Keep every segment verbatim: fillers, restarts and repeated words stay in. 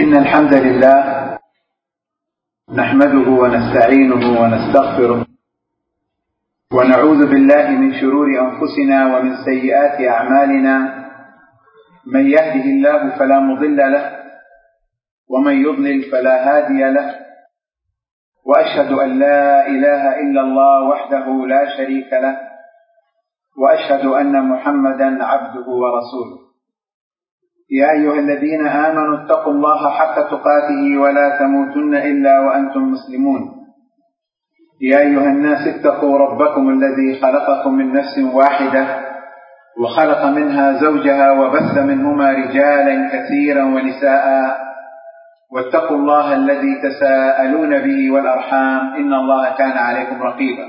إن الحمد لله نحمده ونستعينه ونستغفره ونعوذ بالله من شرور أنفسنا ومن سيئات أعمالنا. من يهده الله فلا مضل له ومن يضلل فلا هادي له، وأشهد أن لا إله إلا الله وحده لا شريك له، وأشهد أن محمدا عبده ورسوله. يا أيها الذين آمنوا اتقوا الله حق تقاته ولا تموتن إلا وأنتم مسلمون. يا أيها الناس اتقوا ربكم الذي خلقكم من نفس واحدة وخلق منها زوجها وبث منهما رجالا كثيرا ونساء، واتقوا الله الذي تساءلون به والأرحام إن الله كان عليكم رقيبا.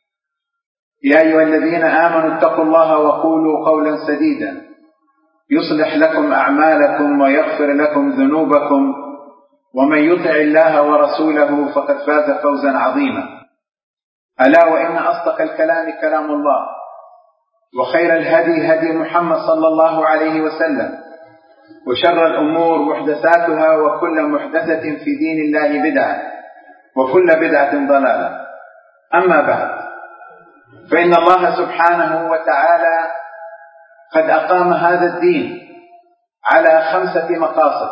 يا أيها الذين آمنوا اتقوا الله وقولوا قولا سديدا يصلح لكم أعمالكم ويغفر لكم ذنوبكم، ومن يطع الله ورسوله فقد فاز فوزا عظيما. ألا وإن أصدق الكلام كلام الله، وخير الهدي هدي محمد صلى الله عليه وسلم، وشر الأمور محدثاتها، وكل محدثة في دين الله بدعة، وكل بدعة ضلالة. أما بعد، فإن الله سبحانه وتعالى قد أقام هذا الدين على خمسة مقاصد.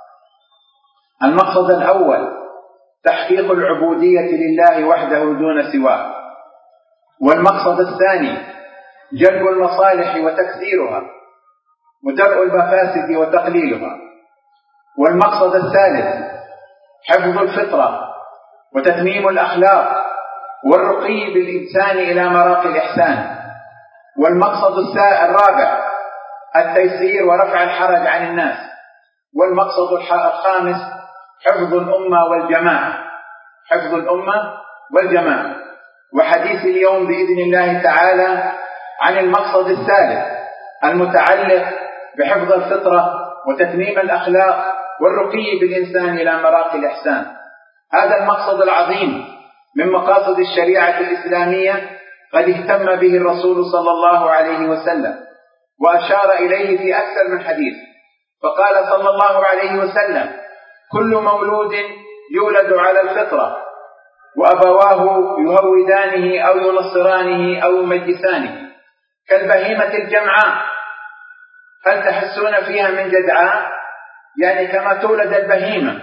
المقصد الأول تحقيق العبودية لله وحده دون سواه، والمقصد الثاني جلب المصالح وتكثيرها ودرء المفاسد وتقليلها، والمقصد الثالث حفظ الفطرة وتتميم الأخلاق والرقي بالإنسان إلى مراقي الإحسان، والمقصد الرابع التيسير ورفع الحرج عن الناس، والمقصد الخامس حفظ الأمة والجماعة حفظ الأمة والجماعة. وحديث اليوم بإذن الله تعالى عن المقصد الثالث المتعلق بحفظ الفطرة وتتميم الأخلاق والرقي بالإنسان إلى مراقي الإحسان. هذا المقصد العظيم من مقاصد الشريعة الإسلامية قد اهتم به الرسول صلى الله عليه وسلم، وأشار إليه في أكثر من حديث، فقال صلى الله عليه وسلم: كل مولود يولد على الفطرة، وأبواه يهودانه أو ينصرانه أو يمجسانه، كالبهيمة الجمعاء، هل تحسون فيها من جدعاء؟ يعني كما تولد البهيمة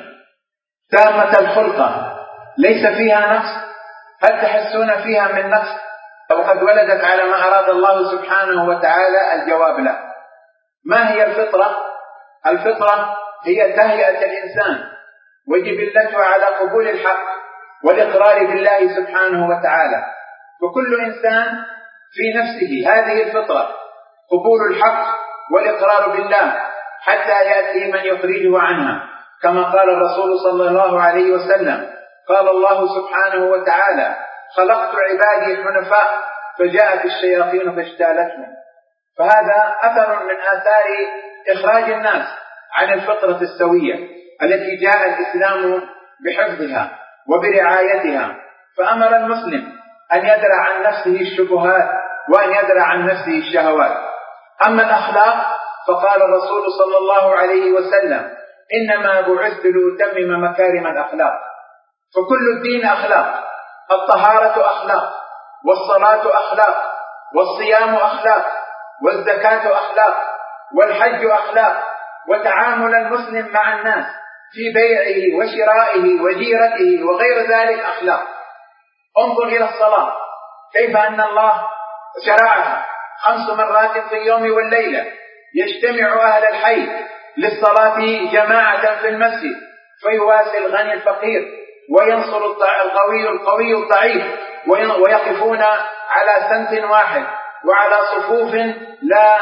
تامة الخلقة ليس فيها نقص، هل تحسون فيها من نقص؟ وقد ولدت على ما أراد الله سبحانه وتعالى. الجواب لا. ما هي الفطرة؟ الفطرة هي تهيئة الإنسان وجبلته على قبول الحق والإقرار بالله سبحانه وتعالى، فكل إنسان في نفسه هذه الفطرة، قبول الحق والإقرار بالله، حتى يأتي من يخرجه عنها، كما قال الرسول صلى الله عليه وسلم: قال الله سبحانه وتعالى: خلقت عبادي حنفاء فجاءت الشياطين فاجتالتهم. فهذا أثر من آثار إخراج الناس عن الفطرة السوية التي جاء الإسلام بحفظها وبرعايتها. فأمر المسلم أن يدرع عن نفسه الشبهات وأن يدرع عن نفسه الشهوات. أما الأخلاق فقال الرسول صلى الله عليه وسلم: إنما بعثت لأتمم مكارم الأخلاق. فكل الدين أخلاق، الطهارة أخلاق، والصلاة أخلاق، والصيام أخلاق، والزكاة أخلاق، والحج أخلاق، وتعامل المسلم مع الناس في بيعه وشرائه وجيرته وغير ذلك أخلاق. انظر إلى الصلاة، كيف أن الله شرعها خمس مرات في اليوم والليلة، يجتمع أهل الحي للصلاة جماعة في المسجد، فيواسي الغني الفقير، وينصر القوي القوي الضعيف، ويقفون على سمت واحد وعلى صفوف لا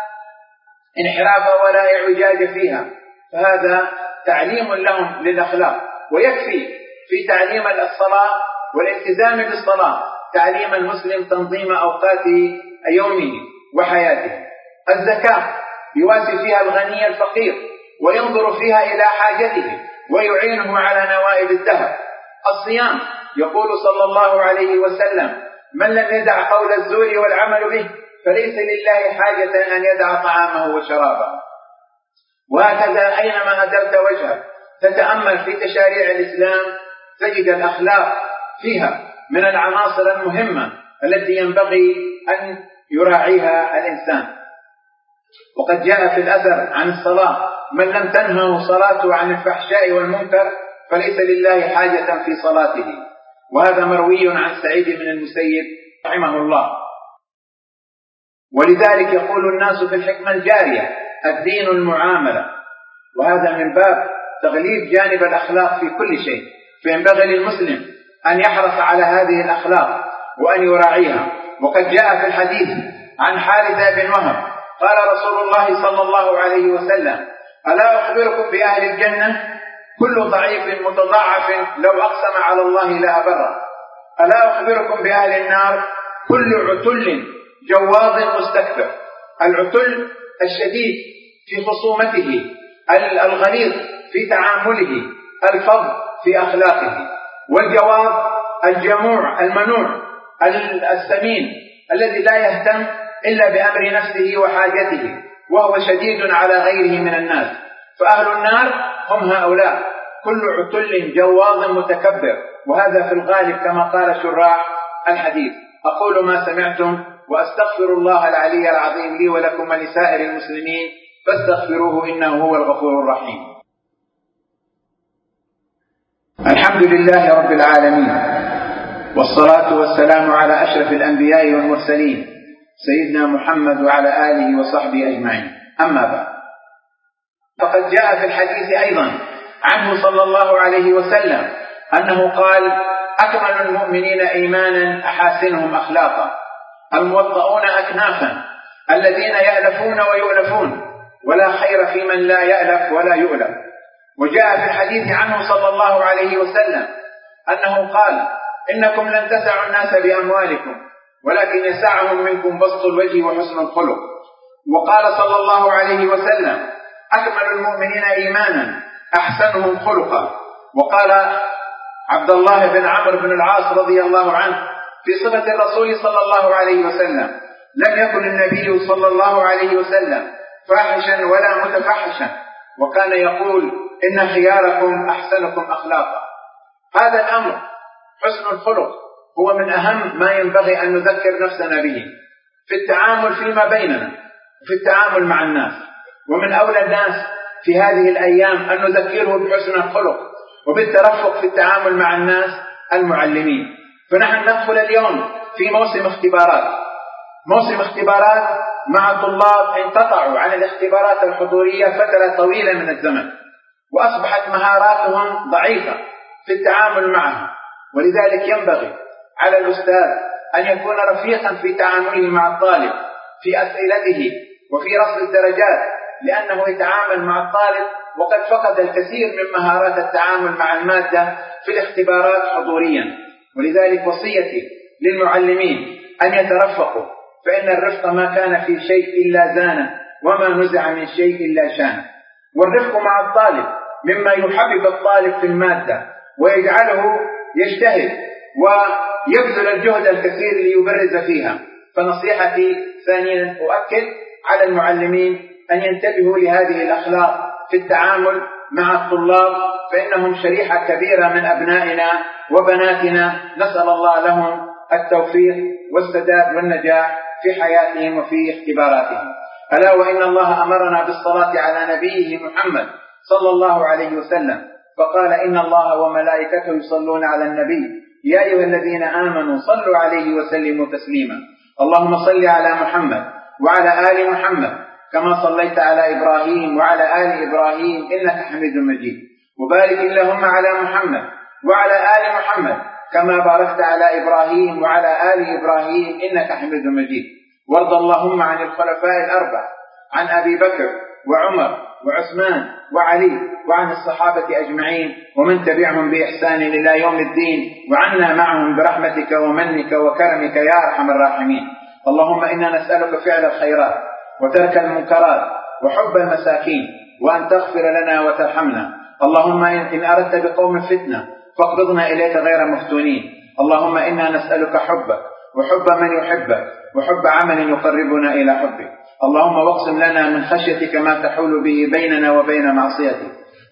انحراف ولا اعوجاج فيها. فهذا تعليم لهم للأخلاق. ويكفي في تعليم الصلاة والالتزام بالصلاة تعليم المسلم تنظيم أوقات يومه وحياته. الزكاة يواسي فيها الغني الفقير، وينظر فيها إلى حاجته ويعينه على نوائب الدهر. الصيام يقول صلى الله عليه وسلم: من لم يدع قول الزور والعمل به فليس لله حاجة أن يدع طعامه وشرابه. وهكذا أينما أدرت وجهك تتأمل في تشاريع الإسلام تجد الأخلاق فيها من العناصر المهمة التي ينبغي أن يراعيها الإنسان. وقد جاء في الأثر عن الصلاة: من لم تنهه صلاته عن الفحشاء والمنكر فليس لله حاجة في صلاته. وهذا مروي عن سعيد بن المسيب رحمه الله. ولذلك يقول الناس في الحكمة الجارية: الدين المعاملة. وهذا من باب تغليب جانب الأخلاق في كل شيء، فينبغي للمسلم أن يحرص على هذه الأخلاق وأن يراعيها. وقد جاء في الحديث عن حارثة بن وهب قال رسول الله صلى الله عليه وسلم: ألا أخبركم بأهل الجنة؟ كل ضعيف متضاعف لو أقسم على الله لأبره. ألا أخبركم بأهل النار؟ كل عتل جواظ مستكبر. العتل الشديد في خصومته، الغليظ في تعامله، الفظ في أخلاقه. والجواظ الجموع المنوع السمين الذي لا يهتم إلا بأمر نفسه وحاجته، وهو شديد على غيره من الناس. فأهل النار هم هؤلاء: كل عتل جواظ متكبر. وهذا في الغالب كما قال شراح الحديث. أقول ما سمعتم وأستغفر الله العلي العظيم لي ولكم ولسائر المسلمين فاستغفروه إنه هو الغفور الرحيم. الحمد لله رب العالمين، والصلاة والسلام على أشرف الأنبياء والمرسلين سيدنا محمد وعلى آله وصحبه أجمعين. أما بعد، فقد جاء في الحديث أيضا عنه صلى الله عليه وسلم أنه قال: أكمل المؤمنين إيمانا أحاسنهم أخلاقا، الموطؤون أكنافا، الذين يألفون ويؤلفون، ولا خير في من لا يألف ولا يؤلف. وجاء في الحديث عنه صلى الله عليه وسلم أنه قال: إنكم لن تسعوا الناس بأموالكم، ولكن يسعهم منكم بسط الوجه وحسن الخلق. وقال صلى الله عليه وسلم: أكمل المؤمنين إيمانا أحسنهم خلقا. وقال عبد الله بن عمرو بن العاص رضي الله عنه في صفة الرسول صلى الله عليه وسلم: لم يكن النبي صلى الله عليه وسلم فاحشا ولا متفحشا، وكان يقول: إن خياركم أحسنكم أخلاقا. هذا الأمر حسن الخلق هو من أهم ما ينبغي أن نذكر نفسنا به في التعامل فيما بيننا وفي التعامل مع الناس. ومن أولى الناس في هذه الأيام أن نذكره بحسن الخلق وبالترفق في التعامل مع الناس المعلمين. فنحن ندخل اليوم في موسم اختبارات، موسم اختبارات مع طلاب انقطعوا عن الاختبارات الحضورية فترة طويلة من الزمن، وأصبحت مهاراتهم ضعيفة في التعامل معها. ولذلك ينبغي على الأستاذ أن يكون رفيقا في تعامله مع الطالب في أسئلته وفي رصد الدرجات، لأنه يتعامل مع الطالب وقد فقد الكثير من مهارات التعامل مع المادة في الاختبارات حضوريا. ولذلك وصيتي للمعلمين أن يترفقوا، فإن الرفق ما كان في شيء إلا زانه، وما نزع من شيء إلا شانه. والرفق مع الطالب مما يحبب الطالب في المادة ويجعله يجتهد ويبذل الجهد الكثير ليبرز فيها. فنصيحتي ثانيا أؤكد على المعلمين أن ينتبهوا لهذه الأخلاق في التعامل مع الطلاب، فإنهم شريحة كبيرة من أبنائنا وبناتنا، نسأل الله لهم التوفيق والسداد والنجاح في حياتهم وفي اختباراتهم. ألا وإن الله أمرنا بالصلاة على نبيه محمد صلى الله عليه وسلم، فقال: إن الله وملائكته يصلون على النبي يا أيها الذين آمنوا صلوا عليه وسلموا تسليما. اللهم صل على محمد وعلى آل محمد كما صليت على إبراهيم وعلى آل إبراهيم إنك حميد مجيد. وبارك اللهم على محمد وعلى آل محمد كما باركت على إبراهيم وعلى آل إبراهيم إنك حميد مجيد. وارض اللهم عن الخلفاء الأربعة، عن أبي بكر وعمر وعثمان وعلي، وعن الصحابة أجمعين ومن تبعهم بإحسان إلى يوم الدين، وعنا معهم برحمتك ومنك وكرمك يا أرحم الراحمين. اللهم إنا نسألك فعل الخيرات وترك المنكرات وحب المساكين، وأن تغفر لنا وترحمنا. اللهم إن أردت بقوم فتنة فاقبضنا إليك غير مفتونين. اللهم إنا نسألك حبك وحب من يحبك وحب عمل يقربنا إلى حبك. اللهم واقسم لنا من خشيتك ما تحول به بيننا وبين معصيتك،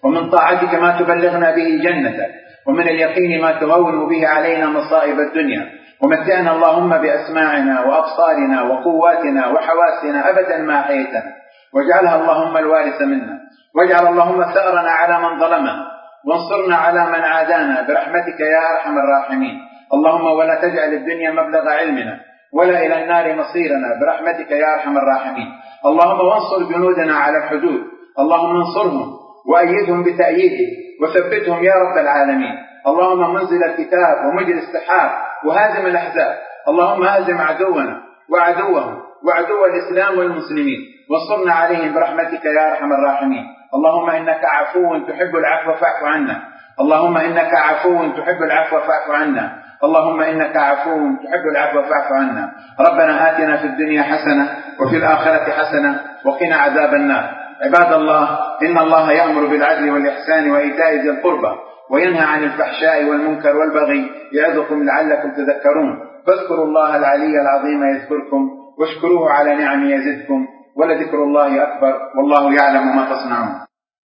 ومن طاعتك ما تبلغنا به جنتك، ومن اليقين ما تهون به علينا مصائب الدنيا، ومتعنا اللهم بأسماعنا وأبصارنا وقواتنا وحواسنا أبدا ما أحييتنا، واجعلها اللهم الوارث منا، واجعل اللهم ثأرنا على من ظلمنا، وانصرنا على من عادانا برحمتك يا أرحم الراحمين. اللهم ولا تجعل الدنيا مبلغ علمنا ولا إلى النار مصيرنا برحمتك يا أرحم الراحمين. اللهم وانصر جنودنا على الحدود، اللهم انصرهم وأيدهم بتأييدك وثبتهم يا رب العالمين. اللهم منزل الكتاب ومجري السحاب وهازم الأحزاب، اللهم هازم عدونا وعدوهم وعدو الإسلام والمسلمين، وانصرنا عليهم برحمتك يا أرحم الراحمين. اللهم إنك عفو تحب العفو فاعف عنا، اللهم إنك عفو تحب العفو فاعف عنا، اللهم إنك عفو تحب العفو فاعف عنا. ربنا آتنا في الدنيا حسنة وفي الآخرة حسنة وقنا عذاب النار. عباد الله، إن الله يأمر بالعدل والإحسان وإيتاء ذي القربى وينهى عن الفحشاء والمنكر والبغي يعظكم لعلكم تذكرون. فاذكروا الله العلي العظيم يذكركم واشكروه على نعمه يزدكم، ولذكر الله أكبر والله يعلم ما تصنعون.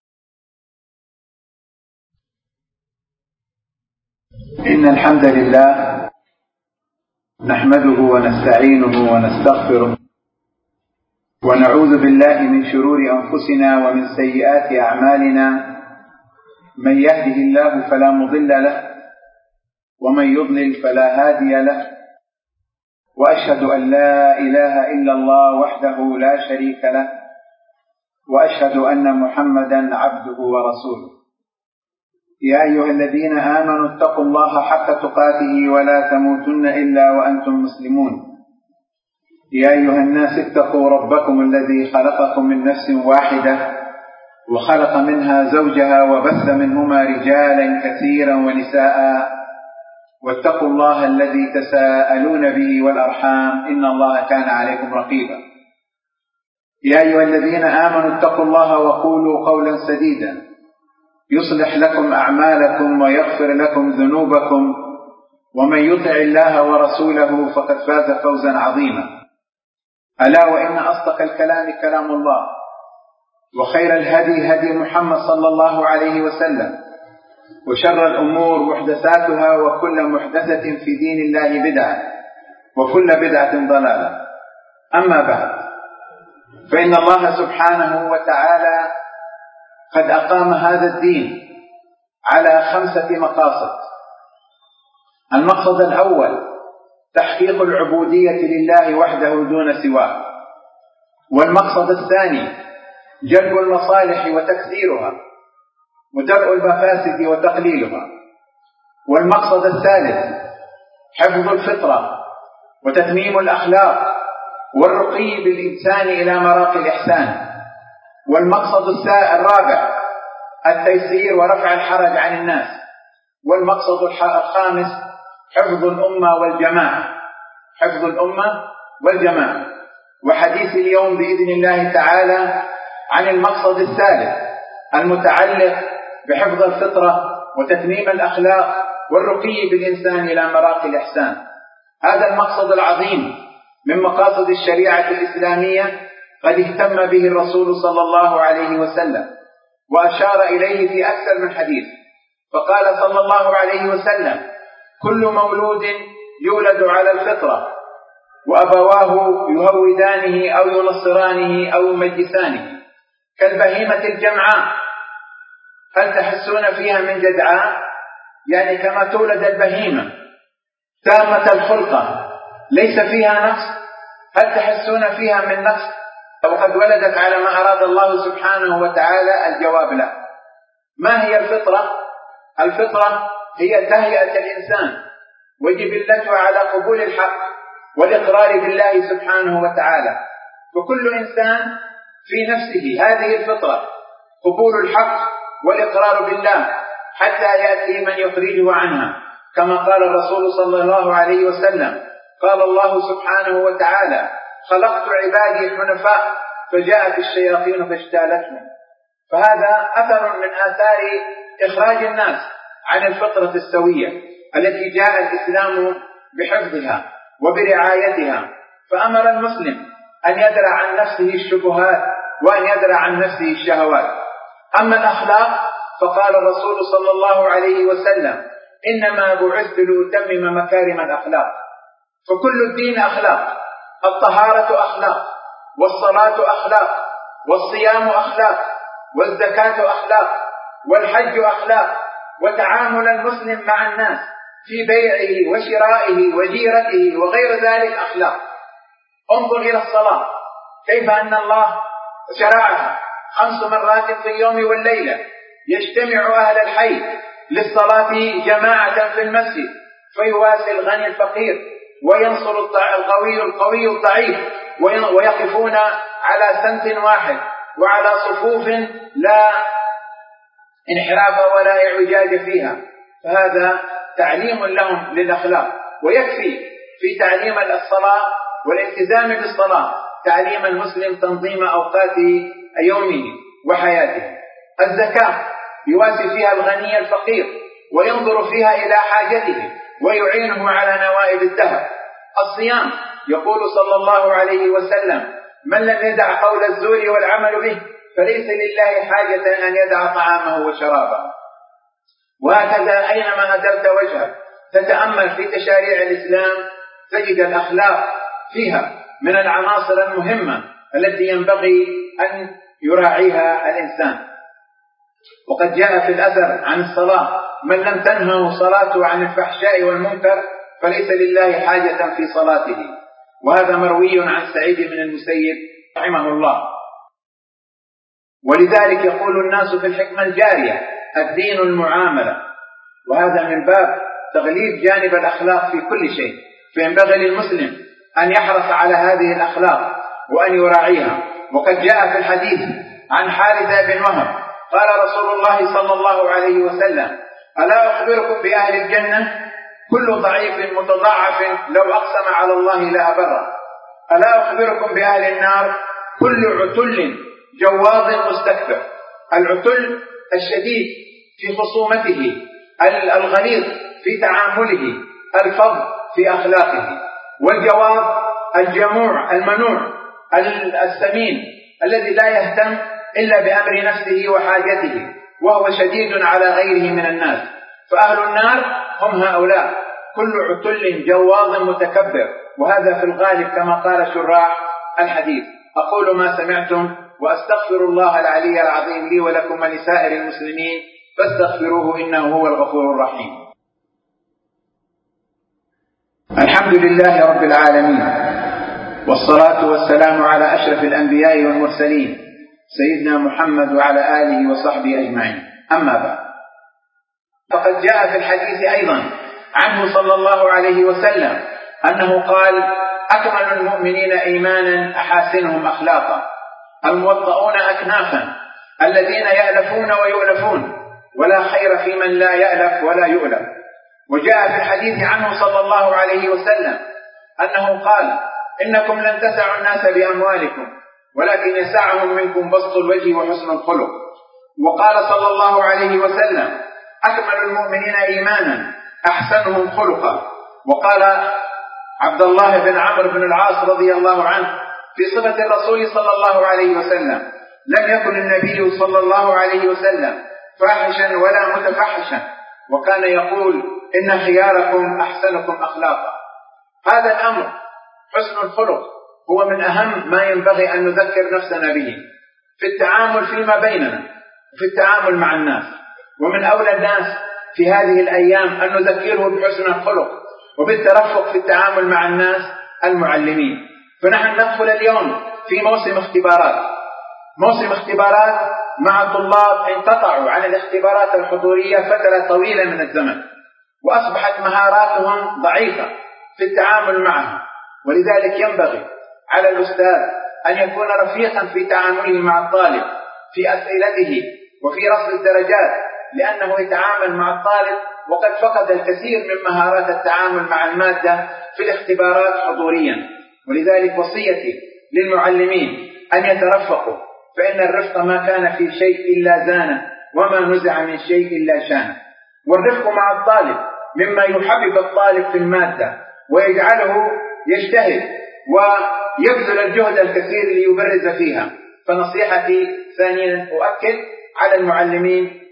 إن الحمد لله نحمده ونستعينه ونستغفره ونعوذ بالله من شرور أنفسنا ومن سيئات أعمالنا. من يهده الله فلا مضل له ومن يضلل فلا هادي له، وأشهد أن لا إله إلا الله وحده لا شريك له، وأشهد أن محمدا عبده ورسوله. يا أيها الذين آمنوا اتقوا الله حق تقاته ولا تموتن إلا وأنتم مسلمون. يا أيها الناس اتقوا ربكم الذي خلقكم من نفس واحدة وخلق منها زوجها وبث منهما رجالا كثيرا ونساء، واتقوا الله الذي تساءلون به والأرحام إن الله كان عليكم رقيبا. يا أيها الذين آمنوا اتقوا الله وقولوا قولا سديدا يصلح لكم أعمالكم ويغفر لكم ذنوبكم، ومن يطع الله ورسوله فقد فاز فوزا عظيما. ألا وإن أصدق الكلام كلام الله، وخير الهدي هدي محمد صلى الله عليه وسلم، وشر الأمور محدثاتها، وكل محدثة في دين الله بدعة، وكل بدعة ضلالة. أما بعد، فإن الله سبحانه وتعالى قد أقام هذا الدين على خمسة مقاصد. المقصد الأول تحقيق العبودية لله وحده دون سواه، والمقصد الثاني جلب المصالح وتكثيرها ودرء المفاسد وتقليلها، والمقصد الثالث حفظ الفطرة وتتميم الأخلاق والرقي بالإنسان إلى مراقي الإحسان، والمقصد الرابع التيسير ورفع الحرج عن الناس، والمقصد الخامس حفظ الأمة والجماعة حفظ الأمة والجماعة. وحديث اليوم بإذن الله تعالى عن المقصد الثالث المتعلق بحفظ الفطرة وتتميم الأخلاق والرقي بالإنسان إلى مراقي الإحسان. هذا المقصد العظيم من مقاصد الشريعة الإسلامية قد اهتم به الرسول صلى الله عليه وسلم وأشار إليه في أكثر من حديث، فقال صلى الله عليه وسلم: كل مولود يولد على الفطرة وأبواه يهودانه أو ينصرانه أو يمجسانه كالبهيمة الجمعاء، هل تحسون فيها من جدعاء؟ يعني كما تولد البهيمة تامة الخلقة ليس فيها نقص، هل تحسون فيها من نقص؟ وقد ولدت على ما أراد الله سبحانه وتعالى. الجواب لا. ما هي الفطرة؟ الفطرة هي تهيئة الإنسان وجبلته على قبول الحق والإقرار بالله سبحانه وتعالى، فكل إنسان في نفسه هذه الفطرة، قبول الحق والإقرار بالله، حتى يأتي من يخرجه عنها، كما قال الرسول صلى الله عليه وسلم: قال الله سبحانه وتعالى: خلقت عبادي حنفاء فجاءت الشياطين فاجتالتهم. فهذا أثر من آثار إخراج الناس عن الفطرة السوية التي جاء الإسلام بحفظها وبرعايتها. فأمر المسلم أن يدرع عن نفسه الشبهات وأن يدرع عن نفسه الشهوات. أما الأخلاق فقال الرسول صلى الله عليه وسلم: إنما بعثت لأتمم مكارم الأخلاق. فكل الدين أخلاق، الطهارة أخلاق، والصلاة أخلاق، والصيام أخلاق، والزكاة أخلاق، والحج أخلاق، وتعامل المسلم مع الناس في بيعه وشرائه وجيرته وغير ذلك أخلاق. انظر إلى الصلاة، كيف أن الله شرعها خمس مرات في اليوم والليلة، يجتمع أهل الحي للصلاة جماعة في المسجد، فيواسي الغني الفقير، وينصر القوي القوي الضعيف، ويقفون على سمت واحد وعلى صفوف لا انحراف ولا اعوجاج فيها. فهذا تعليم لهم للأخلاق. ويكفي في تعليم الصلاة والالتزام بالصلاة تعليم المسلم تنظيم أوقات يومه وحياته. الزكاة يواسي فيها الغني الفقير، وينظر فيها إلى حاجته ويعينه على نوائب الدهر. الصيام يقول صلى الله عليه وسلم: من لم يدع قول الزور والعمل به فليس لله حاجة أن يدع طعامه وشرابه. وهكذا أينما أدرت وجهك تتأمل في تشاريع الإسلام تجد الأخلاق فيها من العناصر المهمة التي ينبغي أن يراعيها الإنسان. وقد جاء في الأثر عن الصلاة: من لم تنهه صلاته عن الفحشاء والمنكر فليس لله حاجة في صلاته. وهذا مروي عن سعيد بن المسيب رحمه الله. ولذلك يقول الناس في الحكمة الجارية: الدين المعاملة. وهذا من باب تغليب جانب الأخلاق في كل شيء، فينبغي للمسلم أن يحرص على هذه الأخلاق وأن يراعيها. وقد جاء في الحديث عن حارثة بن وهب قال رسول الله صلى الله عليه وسلم: ألا أخبركم بأهل الجنة؟ كل ضعيف متضاعف لو أقسم على الله لأبره. ألا أخبركم بأهل النار؟ كل عتل جواظ مستكبر. العتل الشديد في خصومته، الغليظ في تعامله، الفظ في أخلاقه. والجواظ الجموع المنوع السمين الذي لا يهتم إلا بأمر نفسه وحاجته، وهو شديد على غيره من الناس. فأهل النار هم هؤلاء، كل عتل جواظ متكبر. وهذا في الغالب كما قال شراح الحديث. أقول ما سمعتم وأستغفر الله العلي العظيم لي ولكم ولسائر المسلمين فاستغفروه إنه هو الغفور الرحيم. الحمد لله رب العالمين، والصلاة والسلام على أشرف الأنبياء والمرسلين سيدنا محمد وعلى آله وصحبه أجمعين. أما بعد، فقد جاء في الحديث أيضا عنه صلى الله عليه وسلم أنه قال: أكمل المؤمنين إيمانا أحاسنهم أخلاقا، الموطؤون أكنافا، الذين يألفون ويؤلفون، ولا خير في من لا يألف ولا يؤلف. وجاء في الحديث عنه صلى الله عليه وسلم أنه قال: إنكم لن تسعوا الناس بأموالكم، ولكن يسعهم منكم بسط الوجه وحسن الخلق. وقال صلى الله عليه وسلم: أكمل المؤمنين إيمانا أحسنهم خلقا. وقال عبد الله بن عمرو بن العاص رضي الله عنه في صفة الرسول صلى الله عليه وسلم: لم يكن النبي صلى الله عليه وسلم فاحشا ولا متفحشا، وكان يقول: إن خياركم أحسنكم أخلاقا. هذا الأمر حسن الخلق هو من أهم ما ينبغي أن نذكر نفسنا به في التعامل فيما بيننا وفي التعامل مع الناس. ومن أولى الناس في هذه الأيام أن نذكره بحسن الخلق وبالترفق في التعامل مع الناس المعلمين. فنحن ندخل اليوم في موسم اختبارات، موسم اختبارات مع طلاب انقطعوا عن الاختبارات الحضورية فترة طويلة من الزمن، وأصبحت مهاراتهم ضعيفة في التعامل معها. ولذلك ينبغي على الأستاذ أن يكون رفيقا في تعامله مع الطالب في أسئلته وفي رصد الدرجات، لأنه يتعامل مع الطالب وقد فقد الكثير من مهارات التعامل مع المادة في الاختبارات حضوريا. ولذلك وصيتي للمعلمين أن يترفقوا، فإن الرفق ما كان في شيء إلا زانه، وما نزع من شيء إلا شانه. والرفق مع الطالب مما يحبب الطالب في المادة ويجعله يجتهد ويبذل الجهد الكثير ليبرز فيها. فنصيحتي ثانيا أؤكد على المعلمين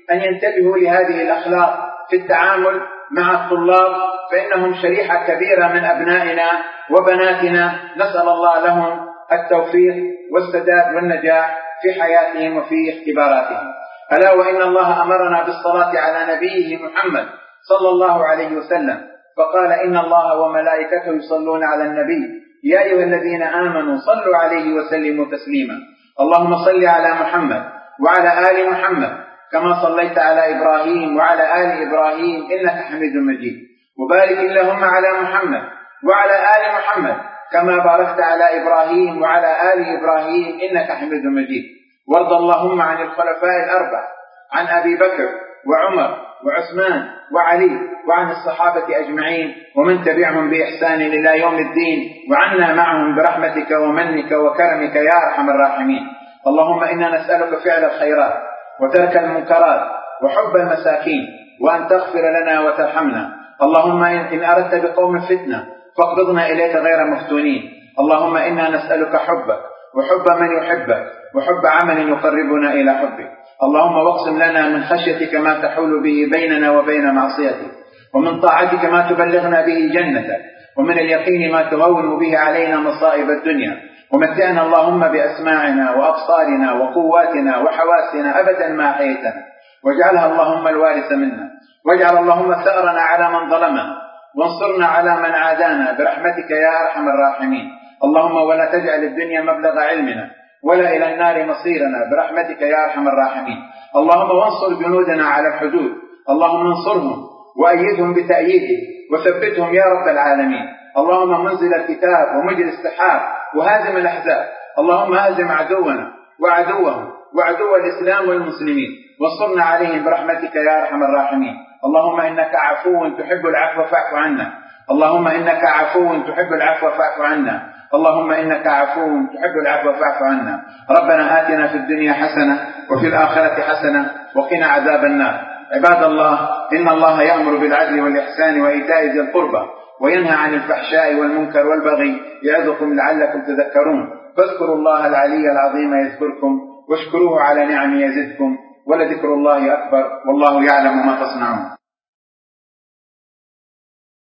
أن ينتبهوا لهذه الأخلاق في التعامل مع الطلاب، فإنهم شريحة كبيرة من أبنائنا وبناتنا، نسأل الله لهم التوفيق والسداد والنجاح في حياتهم وفي اختباراتهم. ألا وإن الله أمرنا بالصلاة على نبيه محمد صلى الله عليه وسلم، فقال إن الله وملائكته يصلون على النبي يا أيها الذين آمنوا صلوا عليه وسلموا تسليما. اللهم صل على محمد وعلى آل محمد كما صليت على إبراهيم وعلى آل إبراهيم إنك حميد مجيد، وبارك اللهم على محمد وعلى آل محمد كما باركت على إبراهيم وعلى آل إبراهيم إنك حميد مجيد. وارض اللهم عن الخلفاء الأربعة، عن أبي بكر وعمر وعثمان وعلي، وعن الصحابة أجمعين ومن تبعهم بإحسان إلى يوم الدين، وعنا معهم برحمتك ومنك وكرمك يا أرحم الراحمين. اللهم إنا نسألك فعل الخيرات وترك المنكرات وحب المساكين، وأن تغفر لنا وترحمنا. اللهم إن أردت بقوم فتنة فاقبضنا إليك غير مفتونين. اللهم إنا نسألك حبك وحب من يحبك وحب عمل يقربنا إلى حبك. اللهم واقسم لنا من خشيتك ما تحول به بيننا وبين معصيتك، ومن طاعتك ما تبلغنا به جنتك، ومن اليقين ما تهون به علينا مصائب الدنيا. ومتعنا اللهم بأسماعنا وأبصارنا وقواتنا وحواسنا أبدا ما أحييتنا، واجعلها اللهم الوارث منا، واجعل اللهم ثأرنا على من ظلمنا، وانصرنا على من عادانا برحمتك يا أرحم الراحمين. اللهم ولا تجعل الدنيا مبلغ علمنا ولا إلى النار مصيرنا برحمتك يا أرحم الراحمين. اللهم وانصر جنودنا على الحدود، اللهم انصرهم وأيدهم بتأييدك وثبتهم يا رب العالمين. اللهم منزل الكتاب ومجري السحاب وهازم الأحزاب، اللهم هازم عدونا وعدوهم وعدو الإسلام والمسلمين، وانصرنا عليهم برحمتك يا أرحم الراحمين. اللهم إنك عفو تحب العفو فاعف عنا، اللهم إنك عفو تحب العفو فاعف عنا، اللهم إنك عفو تحب العفو فاعف عنا. ربنا آتنا في الدنيا حسنة وفي الآخرة حسنة وقنا عذاب النار. عباد الله، إن الله يأمر بالعدل والإحسان وإيتاء ذي القربى وينهى عن الفحشاء والمنكر والبغي يعظكم لعلكم تذكرون. فاذكروا الله العلي العظيم يذكركم، واشكروه على نعمه يزدكم، ولذكر الله أكبر، والله يعلم ما تصنعون.